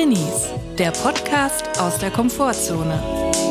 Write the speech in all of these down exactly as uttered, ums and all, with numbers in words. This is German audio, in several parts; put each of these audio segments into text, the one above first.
Drinis, der Podcast aus der Komfortzone.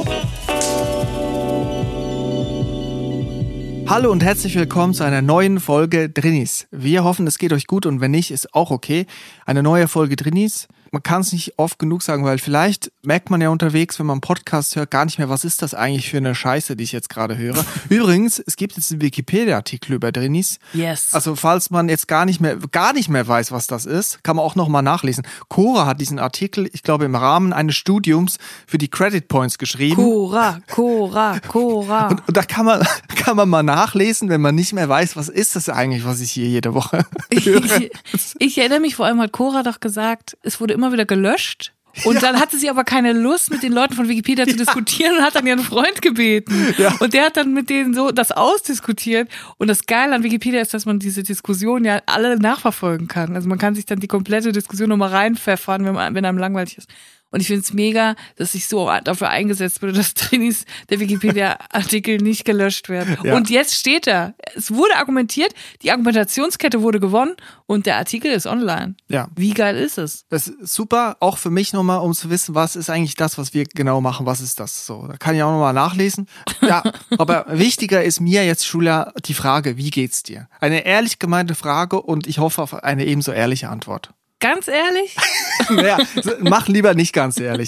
Hallo und herzlich willkommen zu einer neuen Folge Drinis. Wir hoffen, es geht euch gut und wenn nicht, ist auch okay. Eine neue Folge Drinis. Man kann es nicht oft genug sagen, weil vielleicht merkt man ja unterwegs, wenn man einen Podcast hört, gar nicht mehr, was ist das eigentlich für eine Scheiße, die ich jetzt gerade höre. Übrigens, es gibt jetzt einen Wikipedia-Artikel über Drinis. Yes. Also falls man jetzt gar nicht mehr, gar nicht mehr weiß, was das ist, kann man auch nochmal nachlesen. Cora hat diesen Artikel, ich glaube, im Rahmen eines Studiums für die Credit Points geschrieben. Cora, Cora, Cora. Und, und da kann man, kann man mal nachlesen, wenn man nicht mehr weiß, was ist das eigentlich, was ich hier jede Woche höre. Ich, ich erinnere mich, vor allem hat Cora doch gesagt, es wurde immer wieder gelöscht. Und ja. Dann hatte sie aber keine Lust, mit den Leuten von Wikipedia zu ja. diskutieren und hat dann ihren Freund gebeten. Ja. Und der hat dann mit denen so das ausdiskutiert. Und das Geile an Wikipedia ist, dass man diese Diskussion ja alle nachverfolgen kann. Also man kann sich dann die komplette Diskussion nochmal reinpfeffern, wenn, man, wenn einem langweilig ist. Und ich finde es mega, dass sich so dafür eingesetzt wurde, dass Drinis der Wikipedia-Artikel nicht gelöscht werden. Ja. Und jetzt steht da, es wurde argumentiert, die Argumentationskette wurde gewonnen und der Artikel ist online. Ja. Wie geil ist es? Das ist super, auch für mich nochmal, um zu wissen, was ist eigentlich das, was wir genau machen, was ist das? So, da kann ich auch nochmal nachlesen. Ja, aber wichtiger ist mir jetzt, Julia, die Frage, wie geht's dir? Eine ehrlich gemeinte Frage und ich hoffe auf eine ebenso ehrliche Antwort. Ganz ehrlich? Naja, mach lieber nicht ganz ehrlich.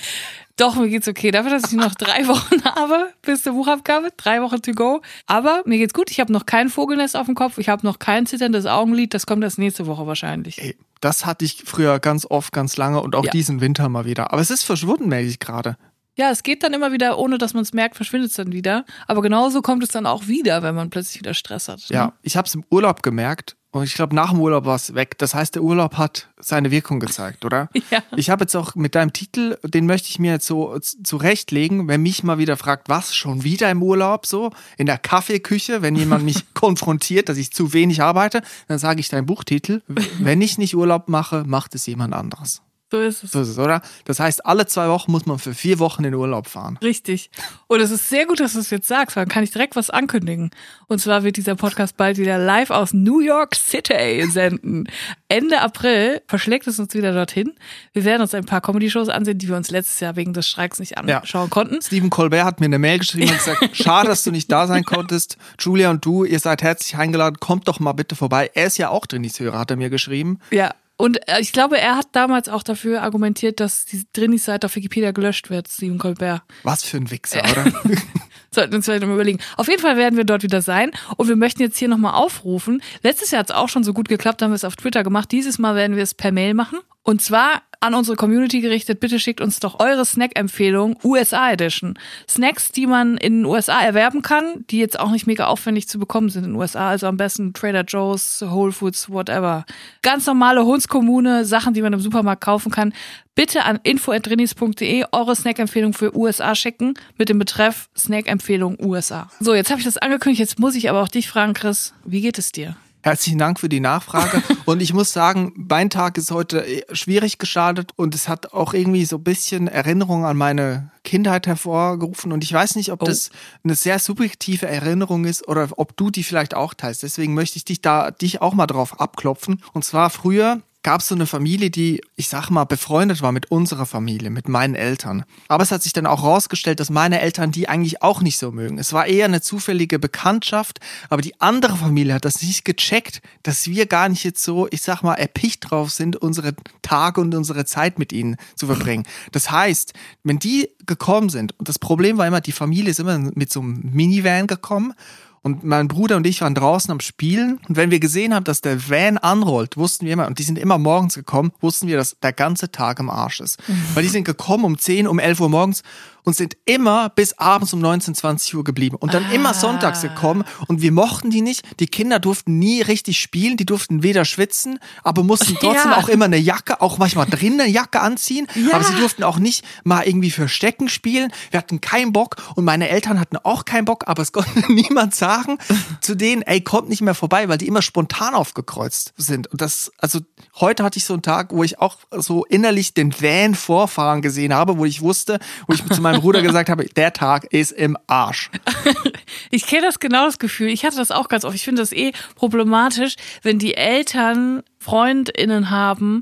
Doch, mir geht's okay. Dafür, dass ich noch drei Wochen habe bis zur Buchabgabe, drei Wochen to go. Aber mir geht's gut. Ich habe noch kein Vogelnest auf dem Kopf. Ich habe noch kein zitterndes Augenlid. Das kommt erst nächste Woche wahrscheinlich. Ey, das hatte ich früher ganz oft, ganz lange und auch ja. diesen Winter mal wieder. Aber es ist verschwunden, merke ich gerade. Ja, es geht dann immer wieder, ohne dass man es merkt, verschwindet es dann wieder. Aber genauso kommt es dann auch wieder, wenn man plötzlich wieder Stress hat. Ne? Ja, ich habe es im Urlaub gemerkt. Und ich glaube, nach dem Urlaub war es weg. Das heißt, der Urlaub hat seine Wirkung gezeigt, oder? Ja. Ich habe jetzt auch mit deinem Titel, den möchte ich mir jetzt so zurechtlegen, wenn mich mal wieder fragt, was, schon wieder im Urlaub so? In der Kaffeeküche, wenn jemand mich konfrontiert, dass ich zu wenig arbeite, dann sage ich deinen Buchtitel, wenn ich nicht Urlaub mache, macht es jemand anderes. So ist es. So ist es, oder? Das heißt, alle zwei Wochen muss man für vier Wochen in den Urlaub fahren. Richtig. Und es ist sehr gut, dass du es jetzt sagst, weil dann kann ich direkt was ankündigen. Und zwar wird dieser Podcast bald wieder live aus New York City senden. Ende April verschlägt es uns wieder dorthin. Wir werden uns ein paar Comedy-Shows ansehen, die wir uns letztes Jahr wegen des Streiks nicht anschauen ja. konnten. Stephen Colbert hat mir eine Mail geschrieben und gesagt, schade, dass du nicht da sein konntest. Julia und du, ihr seid herzlich eingeladen. Kommt doch mal bitte vorbei. Er ist ja auch Drinis-Hörer, hat er mir geschrieben. Ja. Und ich glaube, er hat damals auch dafür argumentiert, dass die Drinis-Seite auf Wikipedia gelöscht wird, Stephen Colbert. Was für ein Wichser, oder? Sollten uns vielleicht mal überlegen. Auf jeden Fall werden wir dort wieder sein und wir möchten jetzt hier nochmal aufrufen. Letztes Jahr hat es auch schon so gut geklappt, haben wir es auf Twitter gemacht. Dieses Mal werden wir es per Mail machen. Und zwar an unsere Community gerichtet, bitte schickt uns doch eure Snack-Empfehlung, U S A Edition. Snacks, die man in den U S A erwerben kann, die jetzt auch nicht mega aufwendig zu bekommen sind in den U S A. Also am besten Trader Joe's, Whole Foods, whatever. Ganz normale Hundskommune, Sachen, die man im Supermarkt kaufen kann. Bitte an info at drinis punkt de eure Snack-Empfehlung für U S A schicken mit dem Betreff Snack-Empfehlung U S A. So, jetzt habe ich das angekündigt, jetzt muss ich aber auch dich fragen, Chris, wie geht es dir? Herzlichen Dank für die Nachfrage. Und ich muss sagen, mein Tag ist heute schwierig gestartet und es hat auch irgendwie so ein bisschen Erinnerung an meine Kindheit hervorgerufen. Und ich weiß nicht, ob oh. das eine sehr subjektive Erinnerung ist oder ob du die vielleicht auch teilst. Deswegen möchte ich dich da dich auch mal drauf abklopfen. Und zwar früher gab es so eine Familie, die, ich sag mal, befreundet war mit unserer Familie, mit meinen Eltern. Aber es hat sich dann auch rausgestellt, dass meine Eltern die eigentlich auch nicht so mögen. Es war eher eine zufällige Bekanntschaft, aber die andere Familie hat das nicht gecheckt, dass wir gar nicht jetzt so, ich sag mal, erpicht drauf sind, unsere Tage und unsere Zeit mit ihnen zu verbringen. Das heißt, wenn die gekommen sind, und das Problem war immer, die Familie ist immer mit so einem Minivan gekommen, und mein Bruder und ich waren draußen am Spielen. Und wenn wir gesehen haben, dass der Van anrollt, wussten wir immer, und die sind immer morgens gekommen, wussten wir, dass der ganze Tag im Arsch ist. Mhm. Weil die sind gekommen um zehn, um elf Uhr morgens und sind immer bis abends um neunzehn, zwanzig Uhr geblieben. Und dann ah. immer sonntags gekommen. Und wir mochten die nicht. Die Kinder durften nie richtig spielen. Die durften weder schwitzen, aber mussten trotzdem ja. auch immer eine Jacke, auch manchmal drinnen eine Jacke anziehen. Ja. Aber sie durften auch nicht mal irgendwie für Stecken spielen. Wir hatten keinen Bock. Und meine Eltern hatten auch keinen Bock. Aber es konnte niemand sagen zu denen, ey, kommt nicht mehr vorbei, weil die immer spontan aufgekreuzt sind. Und das, also heute hatte ich so einen Tag, wo ich auch so innerlich den Van vorfahren gesehen habe, wo ich wusste, wo ich zu meinem Bruder gesagt habe, der Tag ist im Arsch. Ich kenne das genau, das Gefühl. Ich hatte das auch ganz oft. Ich finde das eh problematisch, wenn die Eltern FreundInnen haben,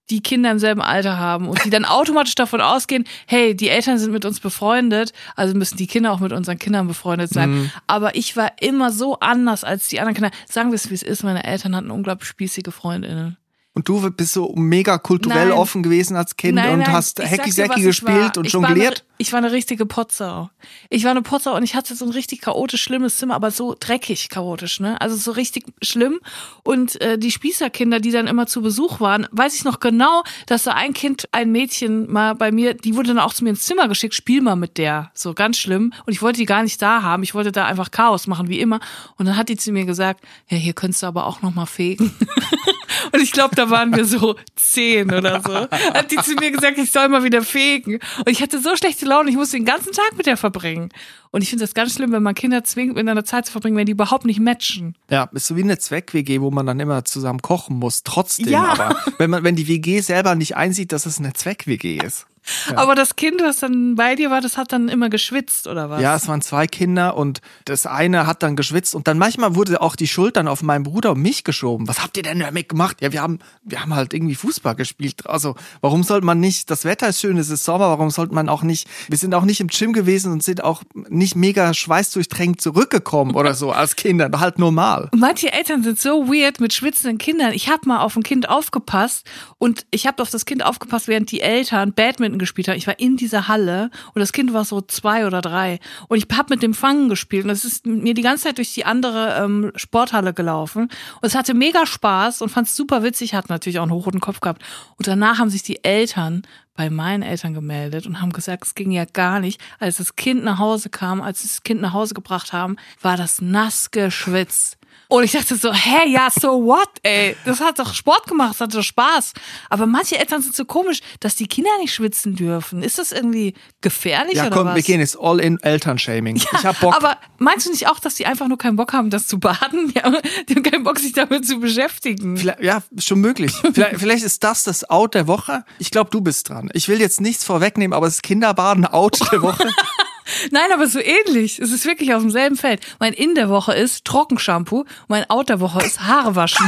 die Kinder im selben Alter haben und die dann automatisch davon ausgehen, hey, die Eltern sind mit uns befreundet, also müssen die Kinder auch mit unseren Kindern befreundet sein. Mhm. Aber ich war immer so anders als die anderen Kinder. Sagen wir es, wie es ist, meine Eltern hatten unglaublich spießige FreundInnen. Und du bist so mega kulturell nein. offen gewesen als Kind nein, und nein, hast Hacky-Sacky gespielt und ich jongliert? War eine, ich war eine richtige Potsau. Ich war eine Potsau und ich hatte so ein richtig chaotisch schlimmes Zimmer, aber so dreckig chaotisch, ne? Also so richtig schlimm. Und äh, die Spießerkinder, die dann immer zu Besuch waren, weiß ich noch genau, dass da ein Kind, ein Mädchen mal bei mir, die wurde dann auch zu mir ins Zimmer geschickt, spiel mal mit der. So ganz schlimm. Und ich wollte die gar nicht da haben. Ich wollte da einfach Chaos machen, wie immer. Und dann hat die zu mir gesagt, ja, hier könntest du aber auch noch mal fegen. Und ich glaube, da waren wir so zehn oder so. Hat die zu mir gesagt, ich soll mal wieder fegen. Und ich hatte so schlechte Laune, ich musste den ganzen Tag mit der verbringen. Und ich finde das ganz schlimm, wenn man Kinder zwingt, miteinander Zeit zu verbringen, wenn die überhaupt nicht matchen. Ja, ist so wie eine Zweck-W G, wo man dann immer zusammen kochen muss. Trotzdem ja. aber, wenn man, wenn die W G selber nicht einsieht, dass es eine Zweck-W G ist. Ja. Aber das Kind, was dann bei dir war, das hat dann immer geschwitzt, oder was? Ja, es waren zwei Kinder und das eine hat dann geschwitzt und dann manchmal wurde auch die Schuld dann auf meinen Bruder und mich geschoben. Was habt ihr denn damit gemacht? Ja, wir haben, wir haben halt irgendwie Fußball gespielt. Also, warum sollte man nicht, das Wetter ist schön, es ist Sommer, warum sollte man auch nicht, wir sind auch nicht im Gym gewesen und sind auch nicht mega schweißdurchtränkt zurückgekommen oder so als Kinder, halt normal. Manche Eltern sind so weird mit schwitzenden Kindern. Ich habe mal auf ein Kind aufgepasst und ich habe auf das Kind aufgepasst, während die Eltern Badminton gespielt haben. Ich war in dieser Halle und das Kind war so zwei oder drei und ich habe mit dem Fangen gespielt und es ist mit mir die ganze Zeit durch die andere ähm, Sporthalle gelaufen und es hatte mega Spaß und fand es super witzig, hat natürlich auch einen hochroten Kopf gehabt und danach haben sich die Eltern bei meinen Eltern gemeldet und haben gesagt, es ging ja gar nicht. Als das Kind nach Hause kam, als sie das Kind nach Hause gebracht haben, war das nass geschwitzt. Und ich dachte so, hä, ja, so what, ey? Das hat doch Sport gemacht, das hatte doch Spaß. Aber manche Eltern sind so komisch, dass die Kinder nicht schwitzen dürfen. Ist das irgendwie gefährlich ja, oder komm, was? wir gehen jetzt all in Elternshaming. Ja, ich hab Bock. Aber meinst du nicht auch, dass die einfach nur keinen Bock haben, das zu baden? Die haben, die haben keinen Bock, sich damit zu beschäftigen. Vielleicht, ja, schon möglich. Vielleicht, vielleicht ist das das Out der Woche. Ich glaube, du bist dran. Ich will jetzt nichts vorwegnehmen, aber das Kinderbaden-Out der Woche. Nein, aber so ähnlich. Es ist wirklich aus demselben Feld. Mein In der Woche ist Trockenshampoo, mein Out der Woche ist Haare waschen.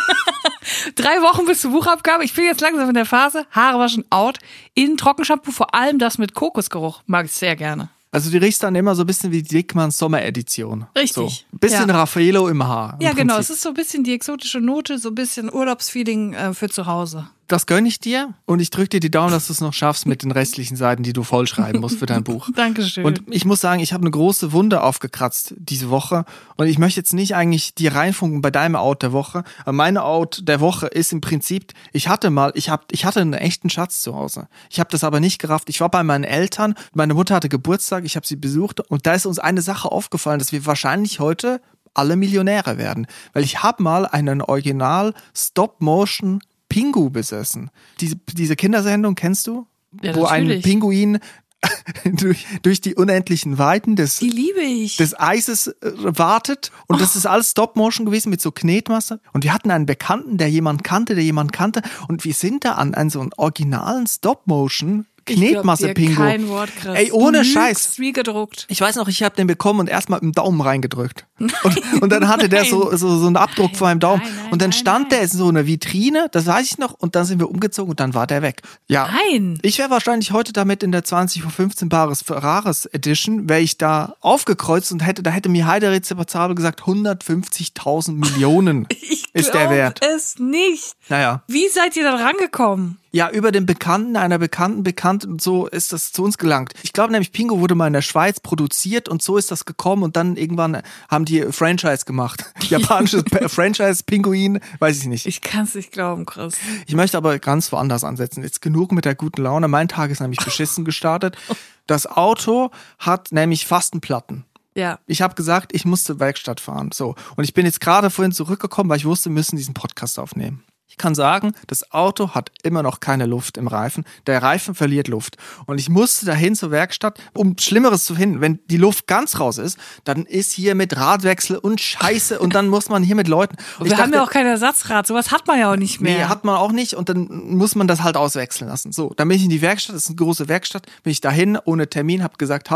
Drei Wochen bis zur Buchabgabe. Ich bin jetzt langsam in der Phase. Haare waschen, out. In Trockenshampoo, vor allem das mit Kokosgeruch. Mag ich sehr gerne. Also du riechst dann immer so ein bisschen wie Dickmanns Sommeredition. Richtig. So. Ein bisschen ja. Raffaello im Haar. Im ja, genau. Prinzip. Es ist so ein bisschen die exotische Note, so ein bisschen Urlaubsfeeling äh, für zu Hause. Das gönne ich dir und ich drücke dir die Daumen, dass du es noch schaffst mit den restlichen Seiten, die du vollschreiben musst für dein Buch. Dankeschön. Und ich muss sagen, ich habe eine große Wunde aufgekratzt diese Woche und ich möchte jetzt nicht eigentlich die reinfunken bei deinem Out der Woche. Aber meine Out der Woche ist im Prinzip, ich hatte mal, ich hab, ich hatte einen echten Schatz zu Hause. Ich habe das aber nicht gerafft. Ich war bei meinen Eltern, meine Mutter hatte Geburtstag, ich habe sie besucht und da ist uns eine Sache aufgefallen, dass wir wahrscheinlich heute alle Millionäre werden. Weil ich habe mal einen Original Stop-Motion Pingu besessen. Diese, diese Kindersendung kennst du? Ja, wo natürlich. ein Pinguin durch, durch die unendlichen Weiten des, die liebe ich. des Eises äh, wartet. Und oh. das ist alles Stop-Motion gewesen mit so Knetmasse. Und wir hatten einen Bekannten, der jemand kannte, der jemand kannte. Und wir sind da an, an so einem originalen Stop-Motion Knetmasse-Pingu. Kein Wort, Chris. Ey, ohne du Scheiß. Wie gedruckt. Ich weiß noch, ich habe den bekommen und erstmal mit dem Daumen reingedrückt. Und, und dann hatte der so, so, so einen Abdruck nein, von meinem Daumen. Nein, nein, und dann nein, stand nein. der in so einer Vitrine, das weiß ich noch, und dann sind wir umgezogen und dann war der weg. Ja. Nein. Ich wäre wahrscheinlich heute damit in der zwanzig vor fünfzehn Bares Ferraris Edition, wäre ich da aufgekreuzt und hätte, da hätte mir Heideritz Zabel gesagt, hundertfünfzigtausend Millionen ich ist der Wert. Es nicht. Naja. Wie seid ihr da rangekommen? Ja, über den Bekannten, einer Bekannten bekannt und so ist das zu uns gelangt. Ich glaube nämlich, Pingu wurde mal in der Schweiz produziert und so ist das gekommen und dann irgendwann haben die Franchise gemacht. Japanisches Franchise, Pinguin, weiß ich nicht. Ich kann es nicht glauben, Chris. Ich möchte aber ganz woanders ansetzen. Jetzt genug mit der guten Laune. Mein Tag ist nämlich beschissen gestartet. Das Auto hat nämlich Fastenplatten. Ja. Ich habe gesagt, ich muss zur Werkstatt fahren. So. Und ich bin jetzt gerade vorhin zurückgekommen, weil ich wusste, wir müssen diesen Podcast aufnehmen. Ich kann sagen, das Auto hat immer noch keine Luft im Reifen. Der Reifen verliert Luft. Und ich musste dahin zur Werkstatt, um Schlimmeres zu finden. Wenn die Luft ganz raus ist, dann ist hier mit Radwechsel und Scheiße und dann muss man hier mit Leuten. Und wir dachte, haben ja auch kein Ersatzrad, sowas hat man ja auch nicht mehr. Nee, hat man auch nicht und dann muss man das halt auswechseln lassen. So, dann bin ich in die Werkstatt, das ist eine große Werkstatt, bin ich dahin, ohne Termin, hab gesagt, hallo,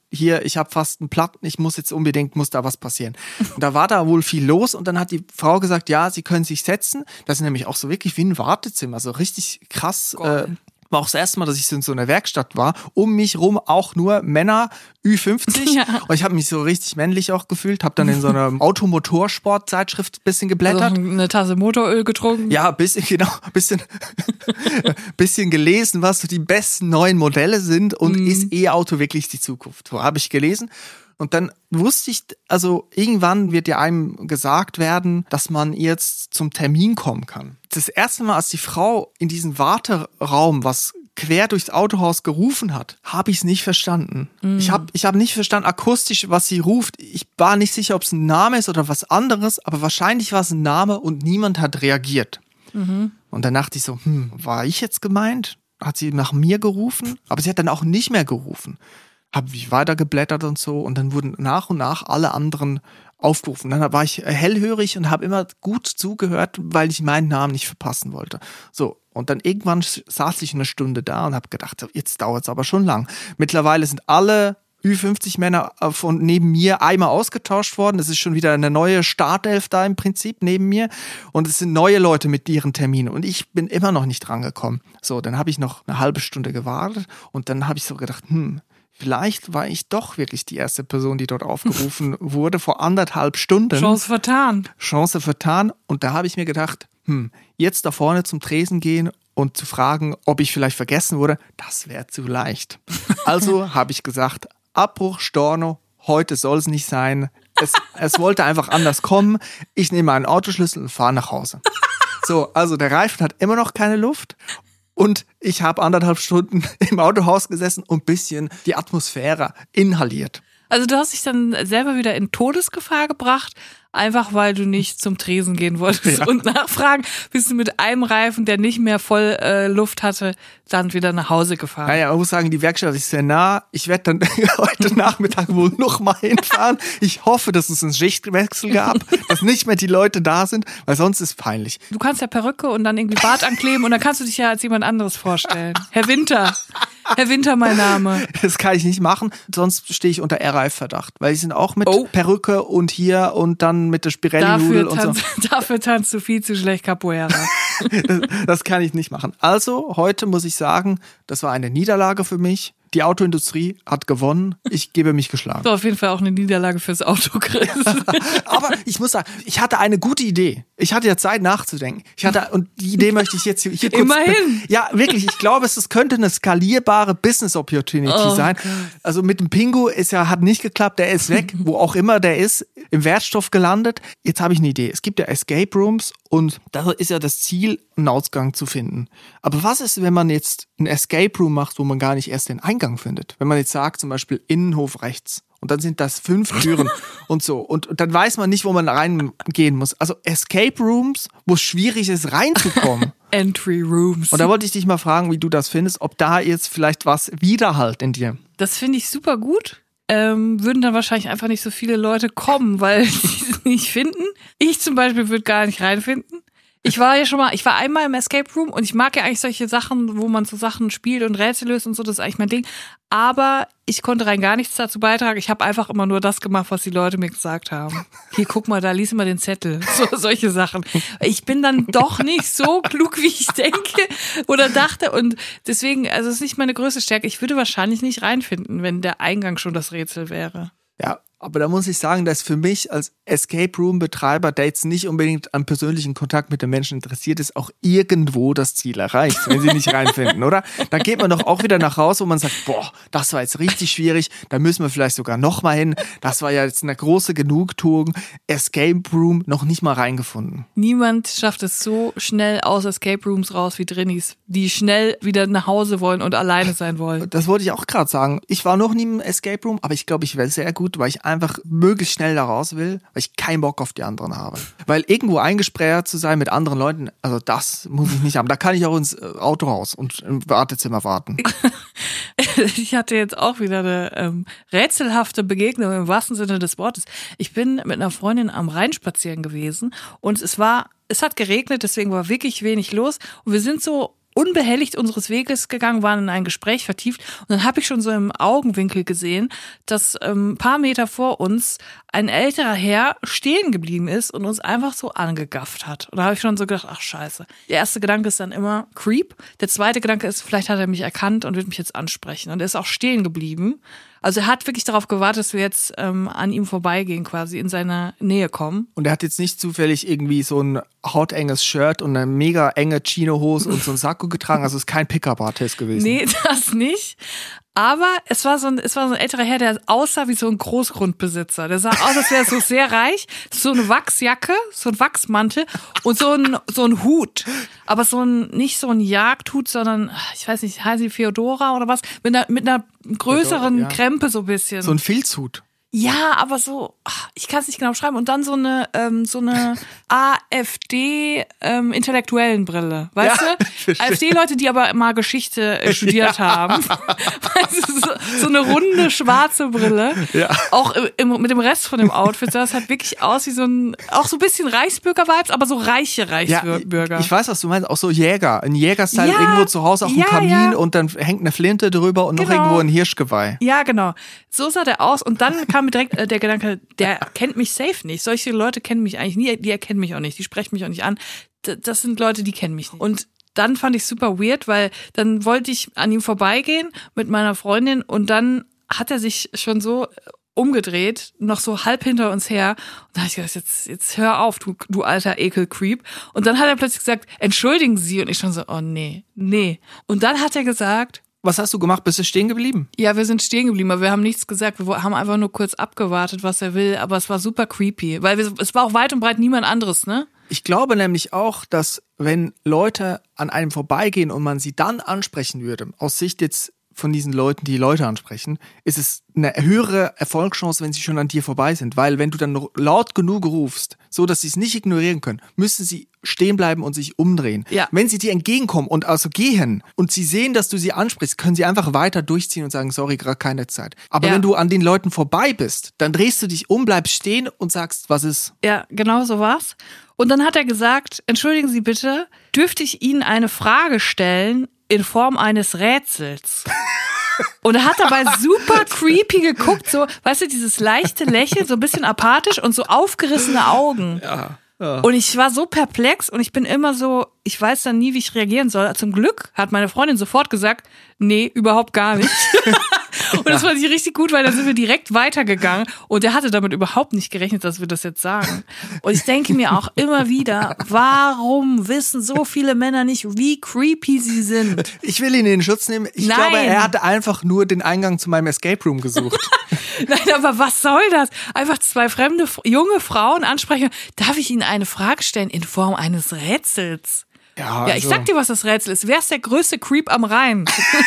hier, ich habe fast einen Platten, ich muss jetzt unbedingt, muss da was passieren. Und da war da wohl viel los und dann hat die Frau gesagt, ja, sie können sich setzen. Das ist nämlich auch so wirklich wie ein Wartezimmer, so richtig krass. Äh, war auch das erste Mal, dass ich so in so einer Werkstatt war. Um mich rum auch nur Männer Ü fünfzig. Ja. Und ich habe mich so richtig männlich auch gefühlt. Habe dann in so einer Automotorsport-Zeitschrift ein bisschen geblättert. Also eine Tasse Motoröl getrunken. Ja, ein bisschen, genau. Ein bisschen, bisschen gelesen, was so die besten neuen Modelle sind. Und mm. ist E-Auto wirklich die Zukunft? So habe ich gelesen. Und dann wusste ich, also irgendwann wird ja einem gesagt werden, dass man jetzt zum Termin kommen kann. Das erste Mal, als die Frau in diesen Warteraum, was quer durchs Autohaus gerufen hat, habe ich es nicht verstanden. Mhm. Ich habe ich hab nicht verstanden akustisch, was sie ruft. Ich war nicht sicher, ob es ein Name ist oder was anderes, aber wahrscheinlich war es ein Name und niemand hat reagiert. Mhm. Und dann dachte ich so, hm, war ich jetzt gemeint? Hat sie nach mir gerufen? Aber sie hat dann auch nicht mehr gerufen. Habe ich weiter geblättert und so und dann wurden nach und nach alle anderen aufgerufen. Dann war ich hellhörig und habe immer gut zugehört, weil ich meinen Namen nicht verpassen wollte. So, und dann irgendwann saß ich eine Stunde da und habe gedacht, jetzt dauert es aber schon lang. Mittlerweile sind alle Ü fünfzig Männer von neben mir einmal ausgetauscht worden. Es ist schon wieder eine neue Startelf da im Prinzip neben mir und es sind neue Leute mit ihren Terminen und ich bin immer noch nicht drangekommen. So, dann habe ich noch eine halbe Stunde gewartet und dann habe ich so gedacht, hm, vielleicht war ich doch wirklich die erste Person, die dort aufgerufen wurde, vor anderthalb Stunden. Chance vertan. Chance vertan. Und da habe ich mir gedacht, hm, jetzt da vorne zum Tresen gehen und zu fragen, ob ich vielleicht vergessen wurde, das wäre zu leicht. Also habe ich gesagt, Abbruch, Storno, heute soll es nicht sein. Es, es wollte einfach anders kommen. Ich nehme meinen Autoschlüssel und fahre nach Hause. So, also der Reifen hat immer noch keine Luft. Und ich habe anderthalb Stunden im Autohaus gesessen und ein bisschen die Atmosphäre inhaliert. Also du hast dich dann selber wieder in Todesgefahr gebracht, einfach weil du nicht zum Tresen gehen wolltest. Ja. Und nachfragen, bist du mit einem Reifen, der nicht mehr voll äh, Luft hatte, dann wieder nach Hause gefahren. Naja, man muss sagen, die Werkstatt ist sehr nah. Ich werde dann heute Nachmittag wohl noch mal hinfahren. Ich hoffe, dass es einen Schichtwechsel gab, dass nicht mehr die Leute da sind, weil sonst ist es peinlich. Du kannst ja Perücke und dann irgendwie Bart ankleben und dann kannst du dich ja als jemand anderes vorstellen. Herr Winter. Herr Winter, mein Name. Das kann ich nicht machen, sonst stehe ich unter R Reif-Verdacht, weil die sind auch mit oh. Perücke und hier und dann mit der Spirelli-Nudel und so. Dafür tanzt du viel zu schlecht Capoeira. das, das kann ich nicht machen. Also, heute muss ich sagen, das war eine Niederlage für mich. Die Autoindustrie hat gewonnen. Ich gebe mich geschlagen. Das war auf jeden Fall auch eine Niederlage fürs Auto, Chris. Aber ich muss sagen, ich hatte eine gute Idee. Ich hatte ja Zeit nachzudenken. Ich hatte, und die Idee möchte ich jetzt hier, hier kurz... Immerhin. Ja, wirklich. Ich glaube, es, es könnte eine skalierbare Business Opportunity oh, sein. Gott. Also mit dem Pingu ist ja, hat nicht geklappt. Der ist weg, wo auch immer der ist, im Wertstoff gelandet. Jetzt habe ich eine Idee. Es gibt ja Escape Rooms und da ist ja das Ziel, einen Ausgang zu finden. Aber was ist, wenn man jetzt ein Escape Room macht, wo man gar nicht erst den Eingang findet? Wenn man jetzt sagt, zum Beispiel Innenhof rechts und dann sind das fünf Türen und so und, und dann weiß man nicht, wo man reingehen muss. Also Escape Rooms, wo es schwierig ist, reinzukommen. Entry Rooms. Und da wollte ich dich mal fragen, wie du das findest, ob da jetzt vielleicht was widerhallt in dir. Das finde ich super gut. Ähm, würden dann wahrscheinlich einfach nicht so viele Leute kommen, weil sie es nicht finden. Ich zum Beispiel würde gar nicht reinfinden. Ich war ja schon mal, ich war einmal im Escape Room und ich mag ja eigentlich solche Sachen, wo man so Sachen spielt und Rätsel löst und so, das ist eigentlich mein Ding. Aber ich konnte rein gar nichts dazu beitragen. Ich habe einfach immer nur das gemacht, was die Leute mir gesagt haben. Hier, guck mal, da lies mal den Zettel. So, solche Sachen. Ich bin dann doch nicht so klug, wie ich denke oder dachte. Und deswegen, also es ist nicht meine größte Stärke. Ich würde wahrscheinlich nicht reinfinden, wenn der Eingang schon das Rätsel wäre. Ja, aber da muss ich sagen, dass für mich als Escape Room Betreiber, der jetzt nicht unbedingt an persönlichen Kontakt mit den Menschen interessiert ist, auch irgendwo das Ziel erreicht, wenn sie nicht reinfinden, oder? Dann geht man doch auch wieder nach Hause, wo man sagt, boah, das war jetzt richtig schwierig, da müssen wir vielleicht sogar noch mal hin. Das war ja jetzt eine große Genugtuung. Escape Room noch nicht mal reingefunden. Niemand schafft es so schnell aus Escape Rooms raus wie Drinnies, die schnell wieder nach Hause wollen und alleine sein wollen. Das wollte ich auch gerade sagen. Ich war noch nie im Escape Room, aber ich glaube, ich wäre sehr gut, weil ich einfach möglichst schnell da raus will, weil ich keinen Bock auf die anderen habe. Weil irgendwo eingesperrt zu sein mit anderen Leuten, also das muss ich nicht haben. Da kann ich auch ins Auto raus und im Wartezimmer warten. Ich hatte jetzt auch wieder eine ähm, rätselhafte Begegnung im wahrsten Sinne des Wortes. Ich bin mit einer Freundin am Rhein spazieren gewesen und es war, es hat geregnet, deswegen war wirklich wenig los und wir sind so unbehelligt unseres Weges gegangen, waren in ein Gespräch vertieft und dann habe ich schon so im Augenwinkel gesehen, dass ähm, ein paar Meter vor uns ein älterer Herr stehen geblieben ist und uns einfach so angegafft hat. Und da habe ich schon so gedacht, ach scheiße. Der erste Gedanke ist dann immer Creep. Der zweite Gedanke ist, vielleicht hat er mich erkannt und wird mich jetzt ansprechen. Und er ist auch stehen geblieben. Also er hat wirklich darauf gewartet, dass wir jetzt ähm, an ihm vorbeigehen, quasi in seiner Nähe kommen. Und er hat jetzt nicht zufällig irgendwie so ein hautenges Shirt und eine mega enge Chinohose und so ein Sakko getragen. Also es ist kein Pickup-Artist gewesen. Nee, das nicht. Aber es war so ein, es war so ein älterer Herr, der aussah wie so ein Großgrundbesitzer. Der sah aus, als wäre er so sehr reich. So eine Wachsjacke, so ein Wachsmantel und so ein, so ein Hut. Aber so ein, nicht so ein Jagdhut, sondern, ich weiß nicht, heißt die Feodora oder was? Mit einer, mit einer größeren ja. Krempe so ein bisschen. So ein Filzhut. Ja, aber so, ach, ich kann es nicht genau beschreiben. Und dann so eine, ähm, so eine AfD-Intellektuellenbrille, weißt Ja, du? AfD-Leute, die aber mal Geschichte äh, studiert Ja. haben. Weißt du, so, so eine runde schwarze Brille. Ja. Auch im, mit dem Rest von dem Outfit sah es halt wirklich aus wie so ein, auch so ein bisschen Reichsbürger-Vibes, aber so reiche Reichsbürger. Ja, ich weiß, was du meinst. Auch so Jäger. Ein Jägerstyle Ja, irgendwo zu Hause auf dem ja, Kamin ja. und dann hängt eine Flinte drüber und noch Genau. irgendwo ein Hirschgeweih. Ja, genau. So sah der aus. Und dann kam mir direkt äh, der Gedanke, der kennt mich safe nicht. Solche Leute kennen mich eigentlich nie. Die erkennen mich auch nicht. Die sprechen mich auch nicht an. D- das sind Leute, die kennen mich nicht. Und dann fand ich super weird, weil dann wollte ich an ihm vorbeigehen mit meiner Freundin und dann hat er sich schon so umgedreht, noch so halb hinter uns her. Und da habe ich gedacht, jetzt, jetzt hör auf, du, du alter Ekelcreep. Und dann hat er plötzlich gesagt, entschuldigen Sie. Und ich schon so, oh nee, nee. Und dann hat er gesagt, Was hast du gemacht? Bist du stehen geblieben? ja, wir sind stehen geblieben, aber wir haben nichts gesagt. Wir haben einfach nur kurz abgewartet, was er will. Aber es war super creepy, weil wir, es war auch weit und breit niemand anderes, ne? Ich glaube nämlich auch, dass wenn Leute an einem vorbeigehen und man sie dann ansprechen würde, aus Sicht jetzt von diesen Leuten, die Leute ansprechen, ist es eine höhere Erfolgschance, wenn sie schon an dir vorbei sind. Weil wenn du dann noch laut genug rufst, so dass sie es nicht ignorieren können, müssen sie stehen bleiben und sich umdrehen. Ja. Wenn sie dir entgegenkommen und also gehen und sie sehen, dass du sie ansprichst, können sie einfach weiter durchziehen und sagen, sorry, gerade keine Zeit. Aber Ja. wenn du an den Leuten vorbei bist, dann drehst du dich um, bleibst stehen und sagst, was ist? Ja, genau so war's. Und dann hat er gesagt, entschuldigen Sie bitte, dürfte ich Ihnen eine Frage stellen in Form eines Rätsels? Und er hat dabei super creepy geguckt, so, weißt du, dieses leichte Lächeln, so ein bisschen apathisch und so aufgerissene Augen. Ja. Ja. Und ich war so perplex und ich bin immer so, ich weiß dann nie, wie ich reagieren soll. Zum Glück hat meine Freundin sofort gesagt, nee, überhaupt gar nicht. Und das fand ich richtig gut, weil dann sind wir direkt weitergegangen und er hatte damit überhaupt nicht gerechnet, dass wir das jetzt sagen. Und ich denke mir auch immer wieder, warum wissen so viele Männer nicht, wie creepy sie sind? Ich will ihn in den Schutz nehmen. Ich Nein. glaube, er hatte einfach nur den Eingang zu meinem Escape Room gesucht. Nein, aber was soll das? Einfach zwei fremde, junge Frauen ansprechen. Darf ich Ihnen eine Frage stellen in Form eines Rätsels? Ja, Ja, ich also- sag dir, was das Rätsel ist. Wer ist der größte Creep am Rhein?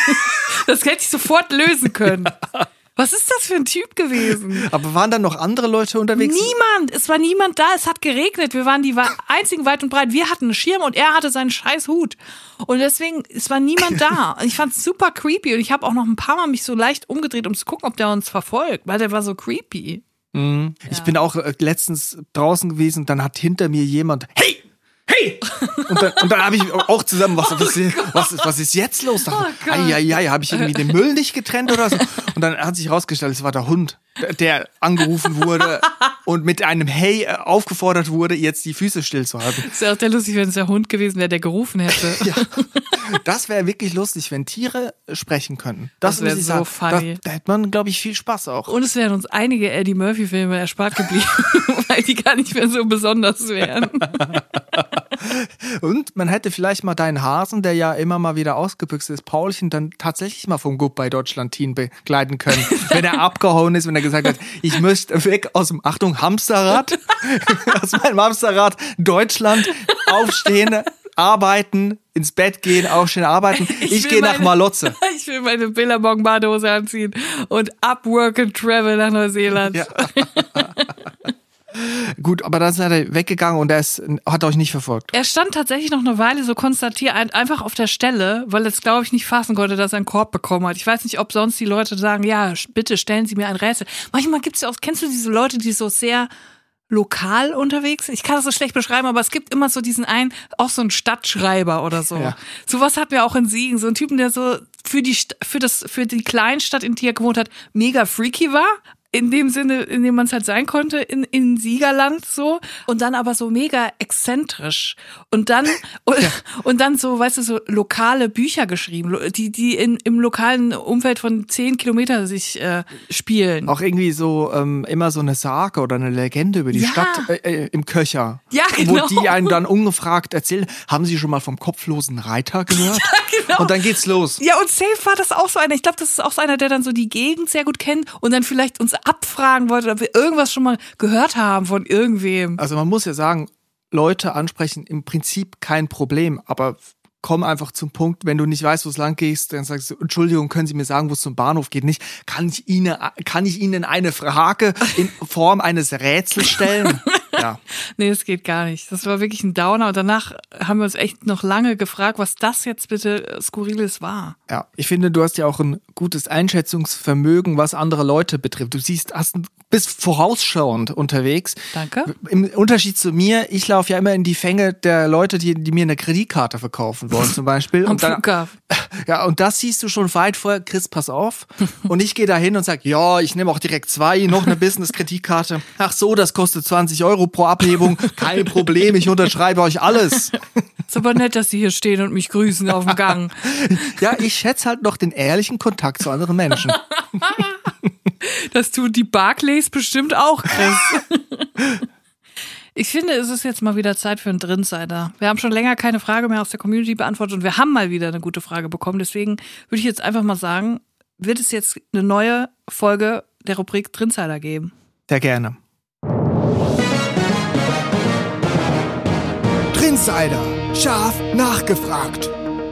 Das hätte ich sofort lösen können. Was ist das für ein Typ gewesen? Aber waren dann noch andere Leute unterwegs? Niemand. Es war niemand da. Es hat geregnet. Wir waren die wa- einzigen weit und breit. Wir hatten einen Schirm und er hatte seinen scheiß Hut. Und deswegen, es war niemand da. Und ich fand's super creepy. Und ich habe auch noch ein paar Mal mich so leicht umgedreht, um zu gucken, ob der uns verfolgt. Weil der war so creepy. Mhm. Ich bin auch äh, letztens draußen gewesen, dann hat hinter mir jemand, hey! Hey! Und dann, und dann habe ich auch zusammen, was, was, ist, was, ist, was ist jetzt los? Oh Gott. Eieiei, habe ich irgendwie den Müll nicht getrennt oder so? Und dann hat sich herausgestellt, es war der Hund, der- der angerufen wurde und mit einem Hey äh, aufgefordert wurde, jetzt die Füße stillzuhalten. Ist ja auch der lustig, wenn es der Hund gewesen wäre, der gerufen hätte. Ja. Das wäre wirklich lustig, wenn Tiere sprechen könnten. Das, Das wär muss ich so sagen. funny. Da, da hätte man, glaube ich, viel Spaß auch. Und es wären uns einige Eddie Murphy-Filme erspart geblieben, weil die gar nicht mehr so besonders wären. Und man hätte vielleicht mal deinen Hasen, der ja immer mal wieder ausgebüxt ist, Paulchen, dann tatsächlich mal vom Goodbye Deutschland Team begleiten können. Wenn er abgehauen ist, wenn er gesagt hat, ich möchte weg aus dem, Achtung, Hamsterrad, aus meinem Hamsterrad Deutschland, aufstehen, arbeiten, ins Bett gehen, aufstehen, arbeiten. Ich, will gehe nach meine- Malotze. Ich will meine Billabong-Badehose anziehen und upwork and travel nach Neuseeland. Ja. Gut, aber dann ist er weggegangen und er ist, hat euch nicht verfolgt. Er stand tatsächlich noch eine Weile so konstatiert, ein- einfach auf der Stelle, weil er es, glaube ich, nicht fassen konnte, dass er einen Korb bekommen hat. Ich weiß nicht, ob sonst die Leute sagen, ja, bitte stellen Sie mir ein Rätsel. Manchmal gibt es ja auch, kennst du diese Leute, die so sehr lokal unterwegs. Ich kann das so schlecht beschreiben, aber es gibt immer so diesen einen, auch so einen Stadtschreiber oder so. Ja. Sowas hatten wir auch in Siegen. So ein Typen, der so für die, für das, für die Kleinstadt, in die er gewohnt hat, mega freaky war. In dem Sinne, in dem man es halt sein konnte, in, in Siegerland so. Und dann aber so mega exzentrisch. Und dann, und, ja. und dann so, weißt du, so lokale Bücher geschrieben, die, die in, im lokalen Umfeld von zehn Kilometer sich äh, spielen. Auch irgendwie so ähm, immer so eine Sage oder eine Legende über die ja. Stadt äh, im Köcher. Ja, genau. Wo die einen dann ungefragt erzählen, haben Sie schon mal vom kopflosen Reiter gehört? Ja, genau. Und dann geht's los. Ja, und safe war das auch so einer. Ich glaube, das ist auch so einer, der dann so die Gegend sehr gut kennt und dann vielleicht uns abfragen wollte, ob wir irgendwas schon mal gehört haben von irgendwem. Also man muss ja sagen, Leute ansprechen im Prinzip kein Problem, aber komm einfach zum Punkt, wenn du nicht weißt, wo es lang gehst, dann sagst du, Entschuldigung, können Sie mir sagen, wo es zum Bahnhof geht? Nicht, kann ich Ihnen, kann ich Ihnen eine Frage in Form eines Rätsels stellen? Ja. Nee, das geht gar nicht. Das war wirklich ein Downer und danach haben wir uns echt noch lange gefragt, was das jetzt bitte Skurriles war. Ja, ich finde, du hast ja auch ein gutes Einschätzungsvermögen, was andere Leute betrifft. Du siehst, hast, bist vorausschauend unterwegs. Danke. Im Unterschied zu mir, ich laufe ja immer in die Fänge der Leute, die, die mir eine Kreditkarte verkaufen wollen zum Beispiel. Am und dann, Flughafen. Ja, und das siehst du schon weit vorher, Chris, pass auf. Und ich gehe da hin und sag, ja, ich nehme auch direkt zwei, noch eine Business-Kreditkarte. Ach so, das kostet zwanzig Euro pro Abhebung. Kein Problem, ich unterschreibe euch alles. Ist aber nett, dass Sie hier stehen und mich grüßen auf dem Gang. Ja, ich schätze halt noch den ehrlichen Kontakt zu anderen Menschen. Das tut die Barclays bestimmt auch, Chris. Ich finde, es ist jetzt mal wieder Zeit für einen Drinsider. Wir haben schon länger keine Frage mehr aus der Community beantwortet und wir haben mal wieder eine gute Frage bekommen. Deswegen würde ich jetzt einfach mal sagen, wird es jetzt eine neue Folge der Rubrik Drinsider geben? Sehr gerne. Drinsider, scharf nachgefragt.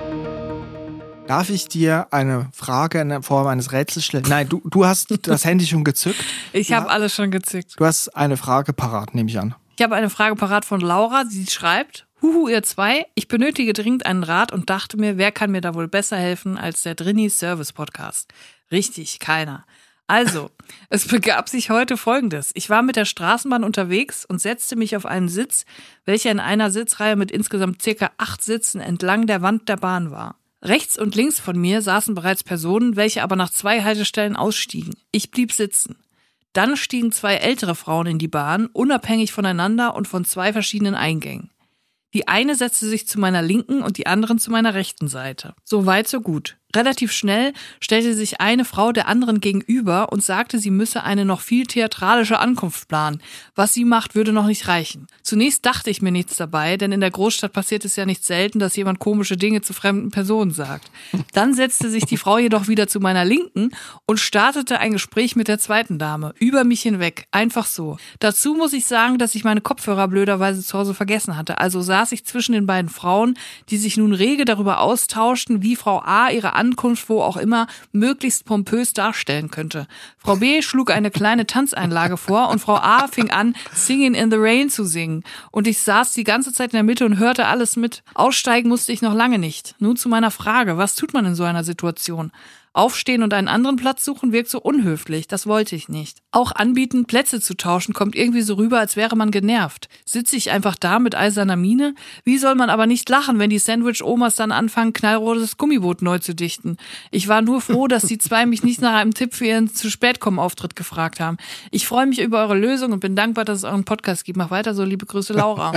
Darf ich dir eine Frage in der Form eines Rätsels stellen? Nein, du, du hast das Handy schon gezückt. Ich habe alles schon gezückt. Du hast eine Frage parat, nehme ich an. Ich habe eine Frage parat von Laura. Sie schreibt, Huhu, ihr zwei, ich benötige dringend einen Rat und dachte mir, wer kann mir da wohl besser helfen als der Drini Service Podcast? Richtig, keiner. Also, es begab sich heute Folgendes. Ich war mit der Straßenbahn unterwegs und setzte mich auf einen Sitz, welcher in einer Sitzreihe mit insgesamt circa acht Sitzen entlang der Wand der Bahn war. Rechts und links von mir saßen bereits Personen, welche aber nach zwei Haltestellen ausstiegen. Ich blieb sitzen. Dann stiegen zwei ältere Frauen in die Bahn, unabhängig voneinander und von zwei verschiedenen Eingängen. Die eine setzte sich zu meiner linken und die anderen zu meiner rechten Seite. So weit, so gut. Relativ schnell stellte sich eine Frau der anderen gegenüber und sagte, sie müsse eine noch viel theatralische Ankunft planen. Was sie macht, würde noch nicht reichen. Zunächst dachte ich mir nichts dabei, denn in der Großstadt passiert es ja nicht selten, dass jemand komische Dinge zu fremden Personen sagt. Dann setzte sich die Frau jedoch wieder zu meiner Linken und startete ein Gespräch mit der zweiten Dame. Über mich hinweg. Einfach so. Dazu muss ich sagen, dass ich meine Kopfhörer blöderweise zu Hause vergessen hatte. Also saß ich zwischen den beiden Frauen, die sich nun rege darüber austauschten, wie Frau A ihre Ankunft, wo auch immer, möglichst pompös darstellen könnte. Frau B schlug eine kleine Tanzeinlage vor und Frau A fing an, Singing in the Rain zu singen. Und ich saß die ganze Zeit in der Mitte und hörte alles mit. Aussteigen musste ich noch lange nicht. Nun zu meiner Frage, was tut man in so einer Situation? Aufstehen und einen anderen Platz suchen wirkt so unhöflich, das wollte ich nicht. Auch anbieten, Plätze zu tauschen, kommt irgendwie so rüber, als wäre man genervt. Sitze ich einfach da mit eiserner Miene? Wie soll man aber nicht lachen, wenn die Sandwich-Omas dann anfangen, knallrotes Gummiboot neu zu dichten? Ich war nur froh, dass die zwei mich nicht nach einem Tipp für ihren Zu-Spät-Kommen-Auftritt gefragt haben. Ich freue mich über eure Lösung und bin dankbar, dass es euren Podcast gibt. Mach weiter so, liebe Grüße, Laura.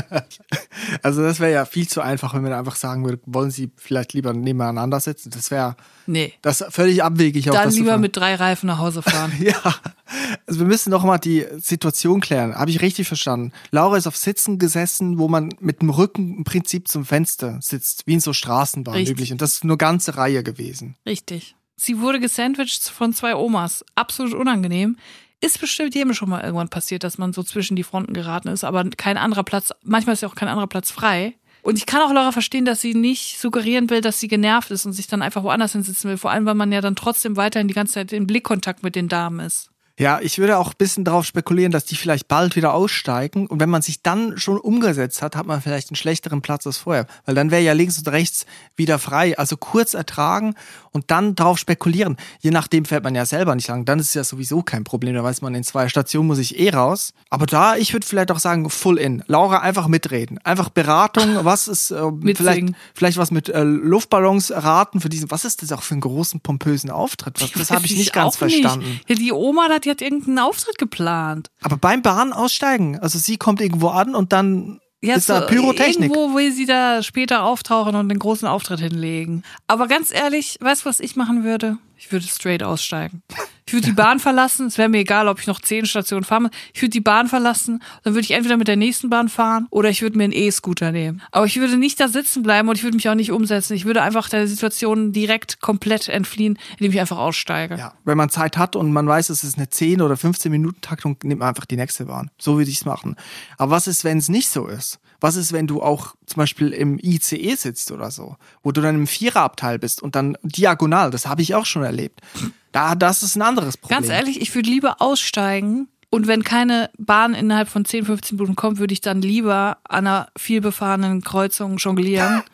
Also das wäre ja viel zu einfach, wenn man einfach sagen würde, wollen Sie vielleicht lieber nebeneinander sitzen? Das wäre nee. Das völlig abwegig. Auch Dann das lieber mit drei Reifen nach Hause fahren. Ja, also wir müssen noch mal die Situation klären. Habe ich richtig verstanden? Laura ist auf Sitzen gesessen, wo man mit dem Rücken im Prinzip zum Fenster sitzt, wie in so Straßenbahn Richtig. üblich. Und das ist nur ganze Reihe gewesen. Richtig. Sie wurde gesandwiched von zwei Omas. Absolut unangenehm. Ist bestimmt jedem schon mal irgendwann passiert, dass man so zwischen die Fronten geraten ist, aber kein anderer Platz, manchmal ist ja auch kein anderer Platz frei. Und ich kann auch Laura verstehen, dass sie nicht suggerieren will, dass sie genervt ist und sich dann einfach woanders hinsitzen will. Vor allem, weil man ja dann trotzdem weiterhin die ganze Zeit in Blickkontakt mit den Damen ist. Ja, ich würde auch ein bisschen darauf spekulieren, dass die vielleicht bald wieder aussteigen. Und wenn man sich dann schon umgesetzt hat, hat man vielleicht einen schlechteren Platz als vorher. Weil dann wäre ja links und rechts wieder frei. Also kurz ertragen und dann darauf spekulieren. Je nachdem fährt man ja selber nicht lang. Dann ist es ja sowieso kein Problem. Da weiß man, in zwei Stationen muss ich eh raus. Aber da, ich würde vielleicht auch sagen, full in. Laura, einfach mitreden. Einfach Beratung. Was ist, äh, vielleicht, vielleicht was mit äh, Luftballons raten für diesen, was ist das auch für einen großen, pompösen Auftritt? Was, das habe ich nicht ganz verstanden. Nicht. Ja, die Oma, die hat irgendeinen Auftritt geplant. Aber beim Bahn aussteigen. Also sie kommt irgendwo an und dann ja, ist da so Pyrotechnik. Irgendwo will sie da später auftauchen und den großen Auftritt hinlegen. Aber ganz ehrlich, weißt du, was ich machen würde? Ich würde straight aussteigen. Ich würde die Bahn verlassen. Es wäre mir egal, ob ich noch zehn Stationen fahre. Ich würde die Bahn verlassen. Dann würde ich entweder mit der nächsten Bahn fahren oder ich würde mir einen E-Scooter nehmen. Aber ich würde nicht da sitzen bleiben und ich würde mich auch nicht umsetzen. Ich würde einfach der Situation direkt komplett entfliehen, indem ich einfach aussteige. Ja, wenn man Zeit hat und man weiß, es ist eine zehn oder fünfzehn Minuten Taktung, nimmt man einfach die nächste Bahn. So würde ich es machen. Aber was ist, wenn es nicht so ist? Was ist, wenn du auch zum Beispiel im I C E sitzt oder so, wo du dann im Viererabteil bist und dann diagonal, das habe ich auch schon erlebt. Da, das ist ein anderes Problem. Ganz ehrlich, ich würde lieber aussteigen und wenn keine Bahn innerhalb von zehn, fünfzehn Minuten kommt, würde ich dann lieber an einer vielbefahrenen Kreuzung jonglieren,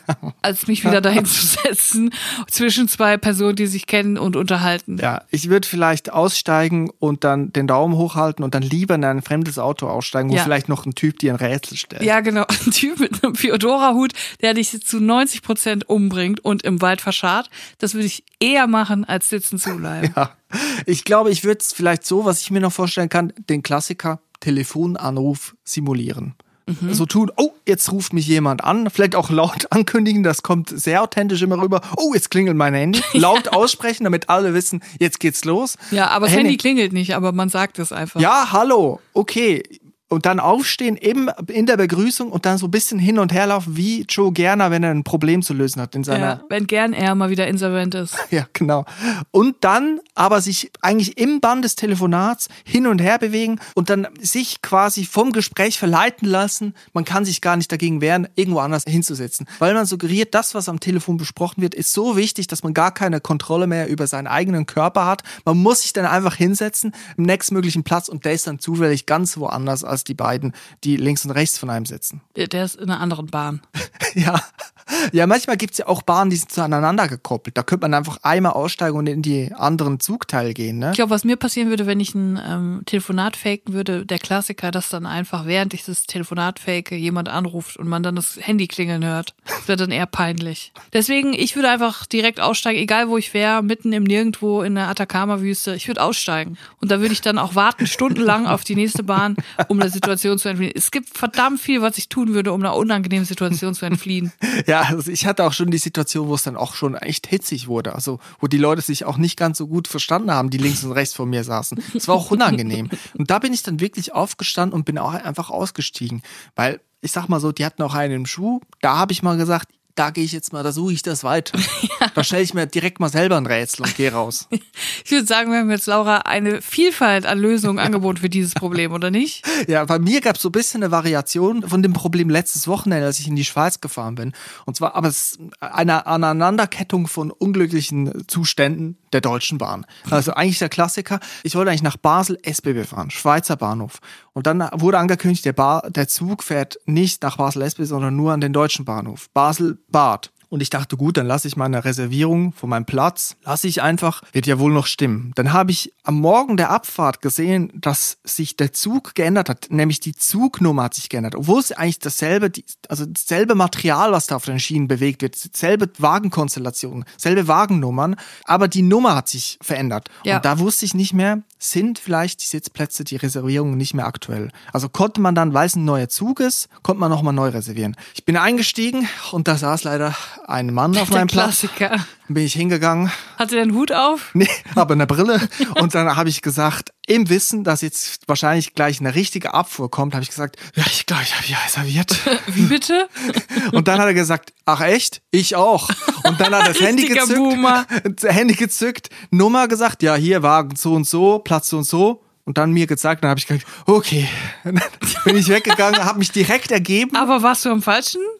als mich wieder dahin zu setzen zwischen zwei Personen, die sich kennen und unterhalten. Ja, ich würde vielleicht aussteigen und dann den Daumen hochhalten und dann lieber in ein fremdes Auto aussteigen, wo ja. vielleicht noch ein Typ dir ein Rätsel stellt. Ja, genau. Ein Typ mit einem Feodora-Hut, der dich zu neunzig Prozent umbringt und im Wald verscharrt. Das würde ich eher machen, als sitzen zu bleiben. Ja. Ich glaube, ich würde es vielleicht so, was ich mir noch vorstellen kann, den Klassiker Telefonanruf simulieren. Mhm. So tun, oh, jetzt ruft mich jemand an, vielleicht auch laut ankündigen, das kommt sehr authentisch immer rüber. Oh, jetzt klingelt mein Handy. Laut aussprechen, damit alle wissen, jetzt geht's los. Ja, aber das Handy, Handy klingelt nicht, aber man sagt es einfach. Ja, hallo, okay. Und dann aufstehen, eben in der Begrüßung und dann so ein bisschen hin und her laufen, wie Joe Gerner, wenn er ein Problem zu lösen hat in seiner. Ja, wenn gern er mal wieder insolvent ist. Ja, genau. Und dann aber sich eigentlich im Band des Telefonats hin und her bewegen und dann sich quasi vom Gespräch verleiten lassen. Man kann sich gar nicht dagegen wehren, irgendwo anders hinzusetzen. Weil man suggeriert, das, was am Telefon besprochen wird, ist so wichtig, dass man gar keine Kontrolle mehr über seinen eigenen Körper hat. Man muss sich dann einfach hinsetzen, im nächstmöglichen Platz und der ist dann zufällig ganz woanders als die beiden, die links und rechts von einem sitzen. Der ist in einer anderen Bahn. Ja. Ja, manchmal gibt es ja auch Bahnen, die sind so aneinander gekoppelt. Da könnte man einfach einmal aussteigen und in die anderen Zugteile gehen, ne? Ich glaube, was mir passieren würde, wenn ich ein ähm, Telefonat faken würde, der Klassiker, dass dann einfach, während ich das Telefonat fake, jemand anruft und man dann das Handy klingeln hört. Das wäre dann eher peinlich. Deswegen, ich würde einfach direkt aussteigen, egal wo ich wäre, mitten im Nirgendwo in der Atacama-Wüste. Ich würde aussteigen. Und da würde ich dann auch warten, stundenlang auf die nächste Bahn, um der Situation zu entfliehen. Es gibt verdammt viel, was ich tun würde, um einer unangenehmen Situation zu entfliehen. Ja, also ich hatte auch schon die Situation, wo es dann auch schon echt hitzig wurde. Also wo die Leute sich auch nicht ganz so gut verstanden haben, die links und rechts von mir saßen. Es war auch unangenehm. Und da bin ich dann wirklich aufgestanden und bin auch einfach ausgestiegen. Weil, ich sag mal so, die hatten auch einen im Schuh. Da habe ich mal gesagt, da gehe ich jetzt mal, da suche ich das weiter. Ja. Da stelle ich mir direkt mal selber ein Rätsel und gehe raus. Ich würde sagen, wir haben jetzt, Laura, eine Vielfalt an Lösungen angeboten für dieses Problem, oder nicht? Ja, bei mir gab es so ein bisschen eine Variation von dem Problem letztes Wochenende, als ich in die Schweiz gefahren bin. Und zwar, aber es ist eine Aneinanderkettung von unglücklichen Zuständen der Deutschen Bahn. Also eigentlich der Klassiker. Ich wollte eigentlich nach Basel S B B fahren, Schweizer Bahnhof. Und dann wurde angekündigt, der, Bar, der Zug fährt nicht nach Basel S B B, sondern nur an den deutschen Bahnhof. Basel-Bad. Und ich dachte, gut, dann lasse ich meine Reservierung von meinem Platz, lasse ich einfach, wird ja wohl noch stimmen. Dann habe ich am Morgen der Abfahrt gesehen, dass sich der Zug geändert hat, nämlich die Zugnummer hat sich geändert. Obwohl es eigentlich dasselbe, also dasselbe Material, was da auf den Schienen bewegt wird, selbe Wagenkonstellation, selbe Wagennummern, aber die Nummer hat sich verändert. Ja. Und da wusste ich nicht mehr, sind vielleicht die Sitzplätze, die Reservierungen nicht mehr aktuell. Also konnte man dann, weil es ein neuer Zug ist, konnte man nochmal neu reservieren. Ich bin eingestiegen und da saß leider ein Mann auf meinem Platz. Klassiker. Dann bin ich hingegangen. Hatte er einen Hut auf? Nee, aber eine Brille. Und dann habe ich gesagt, im Wissen, dass jetzt wahrscheinlich gleich eine richtige Abfuhr kommt, habe ich gesagt, ja, ich glaube, ich habe hier reserviert. Wie bitte? Und dann hat er gesagt, ach echt? Ich auch. Und dann hat er das Handy gezückt, Boomer. Handy gezückt, Nummer gesagt, ja, hier Wagen so und so, Platz so und so. Und dann mir gezeigt, dann habe ich gesagt, okay. Dann bin ich weggegangen, habe mich direkt ergeben. Aber warst du am falschen